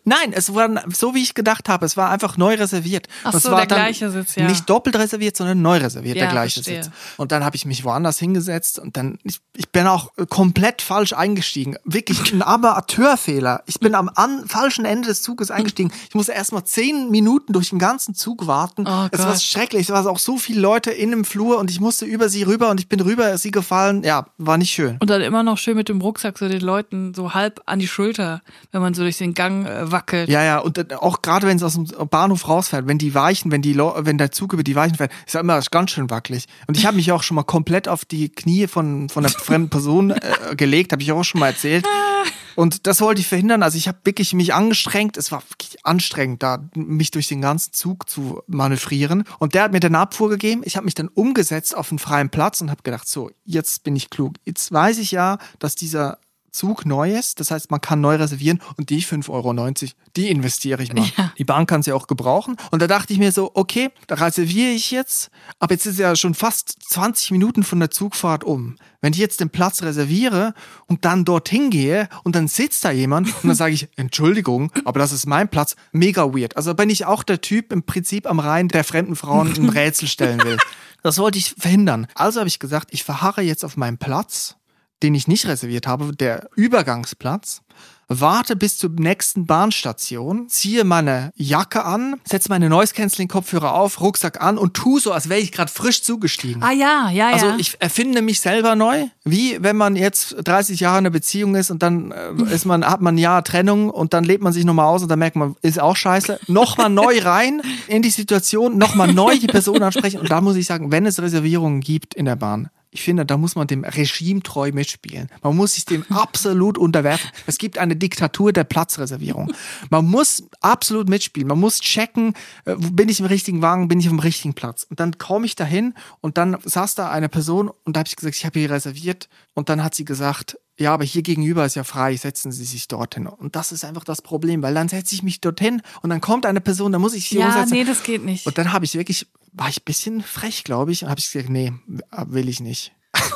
Nein, es war so, wie ich gedacht habe. Es war einfach neu reserviert. Ach das so, war der gleiche Sitz, ja. Nicht doppelt reserviert, sondern neu reserviert, ja, der gleiche verstehe. Sitz. Und dann habe ich mich woanders hingesetzt und dann, ich, ich bin auch komplett falsch eingestiegen. Wirklich ein Amateurfehler. Ich bin am an, falschen Ende des Zuges eingestiegen. Ich musste erst mal zehn Minuten durch den ganzen Zug warten. Oh es war Gott. schrecklich. Es waren auch so viele Leute in dem Flur und ich musste über sie rüber und ich bin rüber, sie gefallen. Ja, war nicht schön. Und dann immer noch schön mit dem Rucksack so den Leuten so halb an die Schulter, wenn man so durch den Gang äh, wackelt. Ja, ja, und auch gerade wenn es aus dem Bahnhof rausfährt, wenn die Weichen, wenn die wenn der Zug über die Weichen fährt, ist ja immer ganz schön wackelig. Und ich habe mich auch schon mal komplett auf die Knie von von einer fremden Person äh, gelegt, habe ich auch schon mal erzählt. Und das wollte ich verhindern. Also ich habe wirklich mich angestrengt. Es war wirklich anstrengend, da mich durch den ganzen Zug zu manövrieren. Und der hat mir den Abfuhr gegeben. Ich habe mich dann umgesetzt auf einen freien Platz und habe gedacht, so, jetzt bin ich klug. Jetzt weiß ich ja, dass dieser Zug neu ist. Das heißt, man kann neu reservieren und die fünf Euro neunzig, die investiere ich mal. Ja. Die Bahn kann sie auch gebrauchen. Und da dachte ich mir so, okay, da reserviere ich jetzt. Aber jetzt ist ja schon fast zwanzig Minuten von der Zugfahrt um. Wenn ich jetzt den Platz reserviere und dann dorthin gehe und dann sitzt da jemand und dann sage ich, Entschuldigung, aber das ist mein Platz, mega weird. Also bin ich auch der Typ im Prinzip am Rhein, der fremden Frauen ein Rätsel stellen will. Das wollte ich verhindern. Also habe ich gesagt, ich verharre jetzt auf meinem Platz, den ich nicht reserviert habe, der Übergangsplatz, warte bis zur nächsten Bahnstation, ziehe meine Jacke an, setze meine Noise-Canceling-Kopfhörer auf, Rucksack an und tu so, als wäre ich gerade frisch zugestiegen. Ah ja, ja, ja. Also ich erfinde mich selber neu, wie wenn man jetzt dreißig Jahre in einer Beziehung ist und dann äh, ist man, hat man ein Jahr Trennung und dann lebt man sich nochmal aus und dann merkt man, ist auch scheiße. Nochmal neu rein in die Situation, nochmal neu die Person ansprechen und da muss ich sagen, wenn es Reservierungen gibt in der Bahn, ich finde, da muss man dem Regime treu mitspielen. Man muss sich dem absolut unterwerfen. Es gibt eine Diktatur der Platzreservierung. Man muss absolut mitspielen. Man muss checken, bin ich im richtigen Wagen, bin ich auf dem richtigen Platz. Und dann komme ich dahin und dann saß da eine Person und da habe ich gesagt, ich habe hier reserviert. Und dann hat sie gesagt, ja, aber hier gegenüber ist ja frei, setzen Sie sich dorthin. Und das ist einfach das Problem, weil dann setze ich mich dorthin und dann kommt eine Person, dann muss ich sie ja, umsetzen. nee, das geht nicht. Und dann habe ich wirklich, war ich ein bisschen frech, glaube ich, und habe ich gesagt, nee, will ich nicht.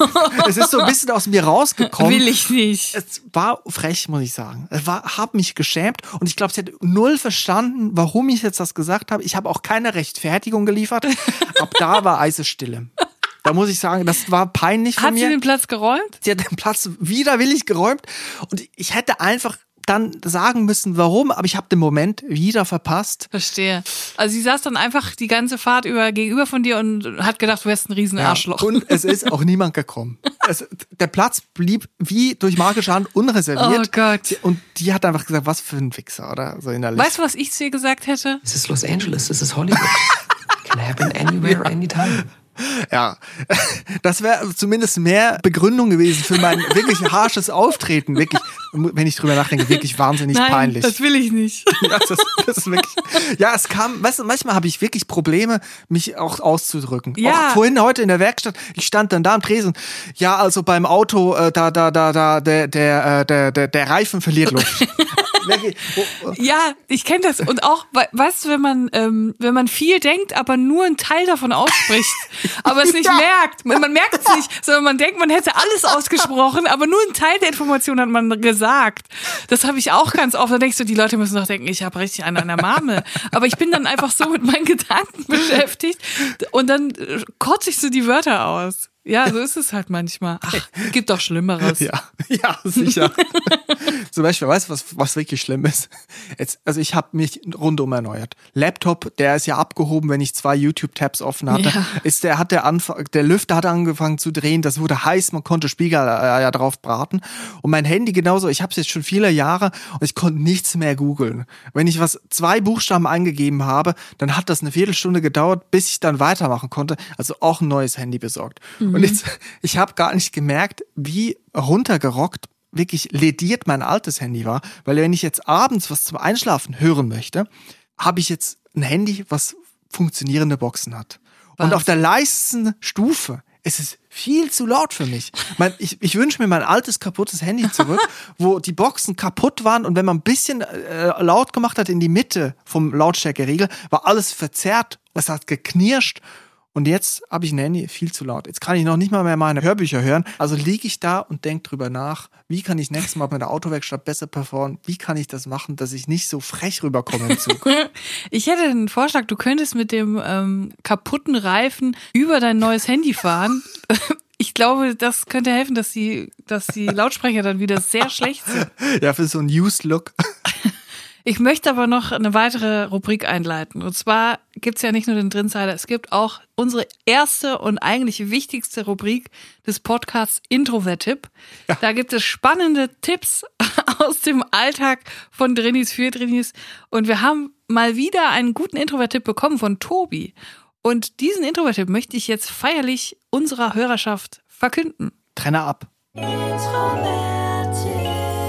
Es ist so ein bisschen aus mir rausgekommen. Will ich nicht. Es war frech, muss ich sagen. Es war, hab mich geschämt und ich glaube, sie hat null verstanden, warum ich jetzt das gesagt habe. Ich habe auch keine Rechtfertigung geliefert. Ab da war Eisesstille. Da muss ich sagen, das war peinlich von Hat mir. sie den Platz geräumt? Sie hat den Platz widerwillig geräumt und ich hätte einfach dann sagen müssen, warum, aber ich habe den Moment wieder verpasst. Verstehe. Also sie saß dann einfach die ganze Fahrt über gegenüber von dir und hat gedacht, du wärst ein riesen Arschloch. Ja, und es ist auch niemand gekommen. Es, der Platz blieb wie durch magische Hand unreserviert. Oh Gott. Und die hat einfach gesagt, was für ein Wichser, oder? So innerlich. Weißt du, was ich zu ihr gesagt hätte? This is Los Angeles, this is Hollywood. Can happen anywhere, anytime. Ja, das wäre zumindest mehr Begründung gewesen für mein wirklich harsches Auftreten. Wirklich, wenn ich drüber nachdenke, wirklich wahnsinnig Nein, peinlich. das will ich nicht. Ja, das, das ist wirklich, ja, es kam, weißt du, manchmal habe ich wirklich Probleme, mich auch auszudrücken. Ja. Auch vorhin heute in der Werkstatt, ich stand dann da am Tresen. Ja, also beim Auto, äh, da, da, da, da, der, der, der, der, der Reifen verliert Luft. Ja, ich kenne das. Und auch, weißt du, wenn man, ähm, wenn man viel denkt, aber nur einen Teil davon ausspricht, aber es nicht Ja. merkt. Man, man merkt es nicht, sondern man denkt, man hätte alles ausgesprochen, aber nur einen Teil der Information hat man gesagt. Das habe ich auch ganz oft. Da denkst du, die Leute müssen doch denken, ich habe richtig einen an der Marmel. Aber ich bin dann einfach so mit meinen Gedanken beschäftigt und dann kotze ich so die Wörter aus. Ja, so ist es halt manchmal. Ach, gibt doch Schlimmeres. Ja, ja, sicher. Zum Beispiel, weißt du, was, was wirklich schlimm ist? Jetzt, also ich habe mich rundum erneuert. Laptop, der ist ja abgehoben, wenn ich zwei YouTube-Tabs offen hatte. Ja. Ist der, hat der Anfang, der Lüfter hat angefangen zu drehen, das wurde heiß, man konnte Spiegel äh, ja drauf braten. Und mein Handy genauso, ich habe es jetzt schon viele Jahre und ich konnte nichts mehr googeln. Wenn ich was, zwei Buchstaben eingegeben habe, dann hat das eine Viertelstunde gedauert, bis ich dann weitermachen konnte. Also auch ein neues Handy besorgt. Mhm. Und jetzt, ich habe gar nicht gemerkt, wie runtergerockt, wirklich lediert mein altes Handy war. Weil wenn ich jetzt abends was zum Einschlafen hören möchte, habe ich jetzt ein Handy, was funktionierende Boxen hat. Was? Und auf der leisesten Stufe ist es viel zu laut für mich. Mein, ich, ich wünsche mir mein altes, kaputtes Handy zurück, wo die Boxen kaputt waren und wenn man ein bisschen äh, laut gemacht hat in die Mitte vom Lautstärkeriegel, war alles verzerrt, es hat geknirscht. Und jetzt habe ich ein Handy, viel zu laut. Jetzt kann ich noch nicht mal mehr meine Hörbücher hören. Also liege ich da und denke drüber nach, wie kann ich nächstes Mal bei der Autowerkstatt besser performen? Wie kann ich das machen, dass ich nicht so frech rüberkomme im Zug? Ich hätte einen Vorschlag, du könntest mit dem ähm, kaputten Reifen über dein neues Handy fahren. Ich glaube, das könnte helfen, dass die, dass die Lautsprecher dann wieder sehr schlecht sind. Ja, für so einen Used-Look. Ich möchte aber noch eine weitere Rubrik einleiten. Und zwar gibt's ja nicht nur den Drinsider, es gibt auch unsere erste und eigentlich wichtigste Rubrik des Podcasts Introvert-Tipp. Ja. Da gibt es spannende Tipps aus dem Alltag von Drinnis für Drinnis. Und wir haben mal wieder einen guten Introvert-Tipp bekommen von Tobi. Und diesen Introvert-Tipp möchte ich jetzt feierlich unserer Hörerschaft verkünden. Trenne ab. Introvert-Tipp.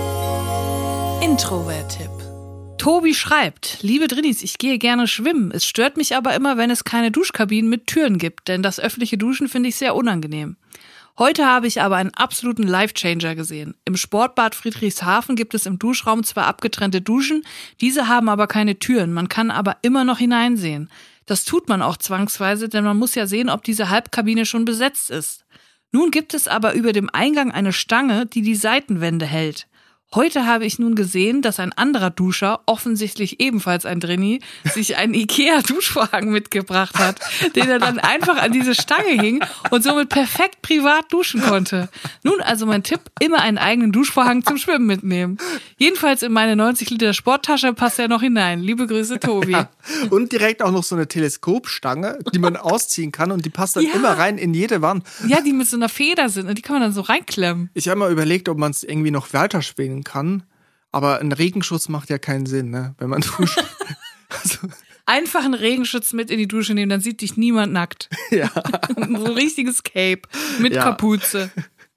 Introvert-Tipp. Tobi schreibt, liebe Drinnis, ich gehe gerne schwimmen. Es stört mich aber immer, wenn es keine Duschkabinen mit Türen gibt, denn das öffentliche Duschen finde ich sehr unangenehm. Heute habe ich aber einen absoluten Life-Changer gesehen. Im Sportbad Friedrichshafen gibt es im Duschraum zwar abgetrennte Duschen, diese haben aber keine Türen, man kann aber immer noch hineinsehen. Das tut man auch zwangsweise, denn man muss ja sehen, ob diese Halbkabine schon besetzt ist. Nun gibt es aber über dem Eingang eine Stange, die die Seitenwände hält. Heute habe ich nun gesehen, dass ein anderer Duscher, offensichtlich ebenfalls ein Drini, sich einen Ikea-Duschvorhang mitgebracht hat, den er dann einfach an diese Stange hing und somit perfekt privat duschen konnte. Nun also mein Tipp, immer einen eigenen Duschvorhang zum Schwimmen mitnehmen. Jedenfalls in meine neunzig Liter Sporttasche passt er noch hinein. Liebe Grüße, Tobi. Ja. Und direkt auch noch so eine Teleskopstange, die man ausziehen kann und die passt dann ja. immer rein in jede Wand. Ja, die mit so einer Feder sind und die kann man dann so reinklemmen. Ich habe mal überlegt, ob man es irgendwie noch weiter schwingen kann, aber ein Regenschutz macht ja keinen Sinn, ne? Wenn man duscht. Also. Einfach einen Regenschutz mit in die Dusche nehmen, dann sieht dich niemand nackt. Ja. So ein richtiges Cape mit ja. Kapuze.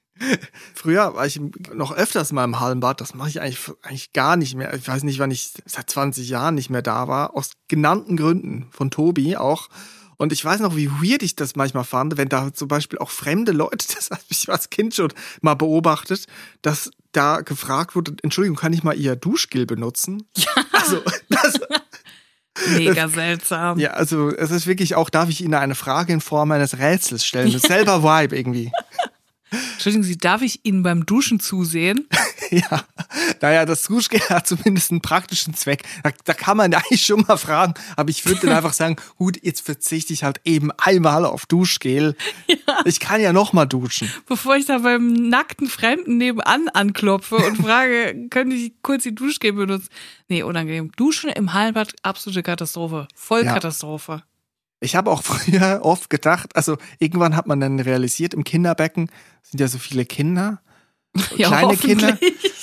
Früher war ich noch öfters mal im Hallenbad, das mache ich eigentlich, eigentlich gar nicht mehr. Ich weiß nicht, wann ich seit zwanzig Jahren nicht mehr da war, aus genannten Gründen, von Tobi auch. Und ich weiß noch, wie weird ich das manchmal fand, wenn da zum Beispiel auch fremde Leute, das habe ich als Kind schon mal beobachtet, dass da gefragt wurde, Entschuldigung, kann ich mal Ihr Duschgel benutzen? Ja. Also, das, mega seltsam. Ja, also es ist wirklich auch, darf ich Ihnen eine Frage in Form eines Rätsels stellen? Ja. Selber Vibe irgendwie. Entschuldigen Sie, darf ich Ihnen beim Duschen zusehen? Ja, naja, das Duschgel hat zumindest einen praktischen Zweck. Da, da kann man eigentlich schon mal fragen, aber ich würde dann einfach sagen, gut, jetzt verzichte ich halt eben einmal auf Duschgel. Ja. Ich kann ja noch mal duschen. Bevor ich da beim nackten Fremden nebenan anklopfe und frage, könnte ich kurz die Duschgel benutzen? Nee, unangenehm. Duschen im Hallenbad, absolute Katastrophe. Vollkatastrophe. Ja. Ich habe auch früher oft gedacht, also irgendwann hat man dann realisiert, im Kinderbecken sind ja so viele Kinder, ja, kleine Kinder.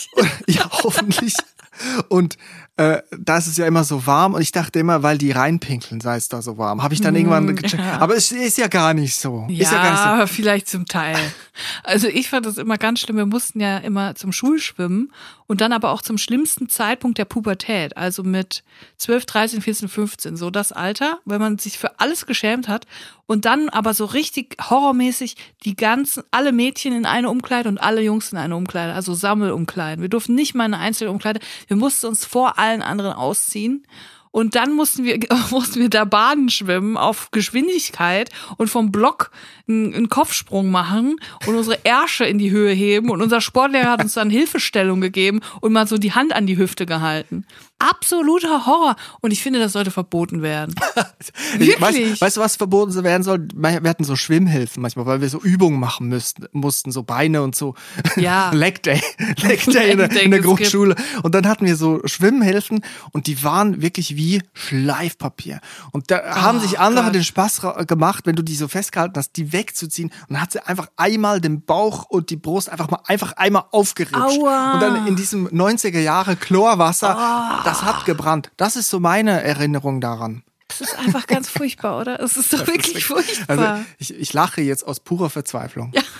Ja, hoffentlich. Und äh, da ist es ja immer so warm und ich dachte immer, weil die reinpinkeln, sei es da so warm. Habe ich dann irgendwann gecheckt. Ja. Aber es ist ja gar nicht so. Ja, ist ja gar nicht so. Vielleicht zum Teil. Also ich fand das immer ganz schlimm. Wir mussten ja immer zum Schulschwimmen und dann aber auch zum schlimmsten Zeitpunkt der Pubertät. Also mit zwölf, dreizehn, vierzehn, fünfzehn. So das Alter, wenn man sich für alles geschämt hat. Und dann aber so richtig horrormäßig die ganzen, alle Mädchen in eine Umkleide und alle Jungs in eine Umkleide. Also Sammelumkleiden. Wir durften nicht mal eine einzelne Umkleide. Wir mussten uns vor allen anderen ausziehen. Und dann mussten wir, mussten wir da Baden schwimmen auf Geschwindigkeit und vom Block einen, einen Kopfsprung machen und unsere Ärsche in die Höhe heben. Und unser Sportlehrer hat uns dann Hilfestellung gegeben und mal so die Hand an die Hüfte gehalten. Absoluter Horror. Und ich finde, das sollte verboten werden. Wirklich? Weißt, weißt du, was verboten werden soll? Wir hatten so Schwimmhilfen manchmal, weil wir so Übungen machen müssten, mussten, so Beine und so. Ja. Leg Day. Leg Day in der, in der Grundschule. Und dann hatten wir so Schwimmhilfen und die waren wirklich wie Schleifpapier. Und da oh, haben sich andere Gott. den Spaß gemacht, wenn du die so festgehalten hast, die wegzuziehen. Und dann hat sie einfach einmal den Bauch und die Brust einfach mal einfach einmal aufgeritscht. Aua. Und dann in diesem neunziger Jahre Chlorwasser, oh. das hat gebrannt. Das ist so meine Erinnerung daran. Das ist einfach ganz furchtbar, oder? Es ist doch das wirklich ist furchtbar. Also ich, ich lache jetzt aus purer Verzweiflung. Ja.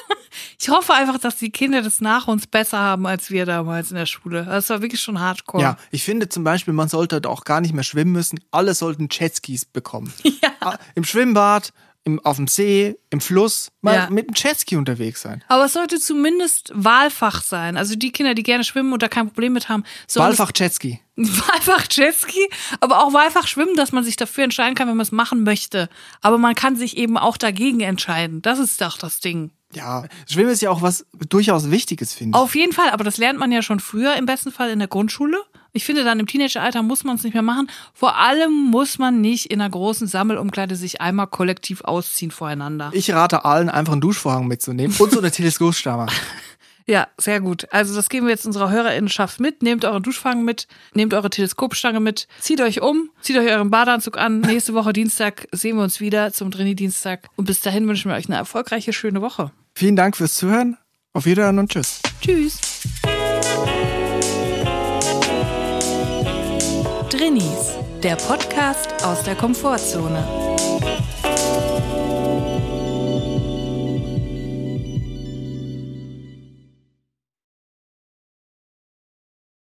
Ich hoffe einfach, dass die Kinder das nach uns besser haben als wir damals in der Schule. Das war wirklich schon hardcore. Ja, ich finde zum Beispiel, man sollte auch gar nicht mehr schwimmen müssen. Alle sollten Jetskis bekommen. Ja. Im Schwimmbad im, auf dem See, im Fluss, mal Ja. mit dem Jetski unterwegs sein. Aber es sollte zumindest Wahlfach sein. Also die Kinder, die gerne schwimmen und da kein Problem mit haben. sollen Wahlfach Jetski. es- Wahlfach Jetski, aber auch Wahlfach Schwimmen, dass man sich dafür entscheiden kann, wenn man es machen möchte. Aber man kann sich eben auch dagegen entscheiden. Das ist doch das Ding. Ja, Schwimmen ist ja auch was durchaus Wichtiges, finde ich. Auf jeden Fall, aber das lernt man ja schon früher, im besten Fall in der Grundschule. Ich finde, dann im Teenageralter muss man es nicht mehr machen. Vor allem muss man nicht in einer großen Sammelumkleide sich einmal kollektiv ausziehen voreinander. Ich rate allen, einfach einen Duschvorhang mitzunehmen und so eine Teleskopstange. Ja, sehr gut. Also das geben wir jetzt unserer Hörerinnenschaft mit. Nehmt euren Duschvorhang mit, nehmt eure Teleskopstange mit, zieht euch um, zieht euch euren Badeanzug an. Nächste Woche Dienstag sehen wir uns wieder zum Trainee-Dienstag. Und bis dahin wünschen wir euch eine erfolgreiche, schöne Woche. Vielen Dank fürs Zuhören. Auf Wiedersehen und tschüss. Tschüss. Drinnies, der Podcast aus der Komfortzone.